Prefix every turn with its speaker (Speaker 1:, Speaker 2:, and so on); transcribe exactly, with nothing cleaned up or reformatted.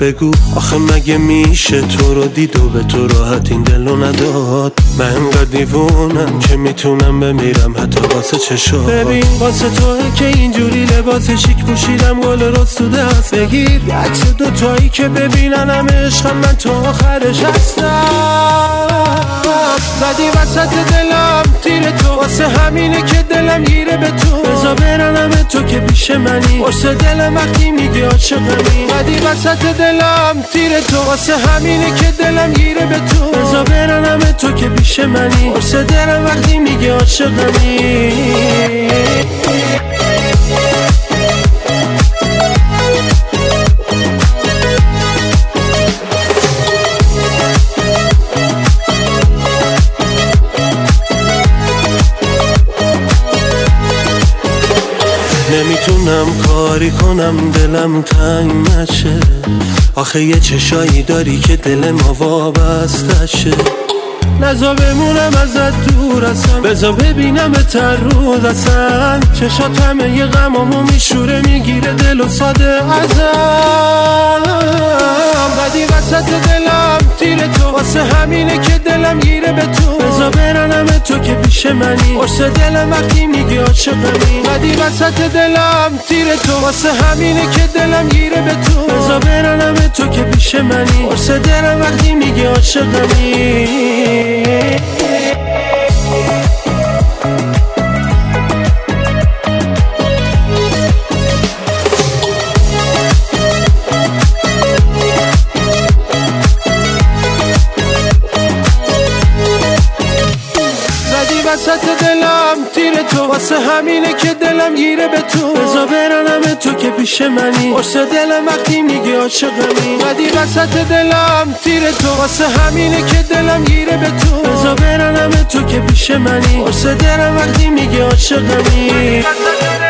Speaker 1: بگو آخه مگه میشه تو رو دید و به تو راحت این دلو نداد؟ من انقدر دیوونم که میتونم بمیرم حتی واسه چشات. ببین واسه توه که اینجوری لباس شیک پوشیدم گل رست تو دست بگیر یه عکس دوتایی که ببینن همه عشقم من تو آخرش هستم. زدی وسط دلم تیر تو واسه همینه که دلم گیره به تو. بزا برنم تو که پیش منی قرص دلم وقتی میگی عاشقمی. زدی وسط دلم تیر تو واسه همینه که دلم گیره به تو. بزا برنم تو که پیش منی قرص دلم وقتی میگی عاشقمی. نمیتونم کاری کنم دلم تنگ نشه. آخه یه چشایی داری که دل ما وابسته شه. نزا بمونم ازت دور اصلا بزا ببینم تر روز اصلا. چشات همه یه غمامو میشوره میگیره دل و ساده ازم. بدی وسط دلم تیر تو واسه همینه که دلم گیره به تو. بزا برنم تو که پیش منی قرص دلم وقتی میگی عاشقمی. بدی وسط دلم تیر تو واسه همینه که دلم گیره به تو. بزا برنم تو که پیش منی قرص دلم وقتی میگی عاشقمی. وسط دلم تیر تو واسه همینه که دلم گیره به تو. بزا برنم تو که پیش منی قرص دلم وقتی میگی عاشقمی. بدی وسط دلم تیر تو واسه همینه که دلم گیره به تو. بزا برنم تو که پیش منی قرص دلم وقتی میگی عاشقمی.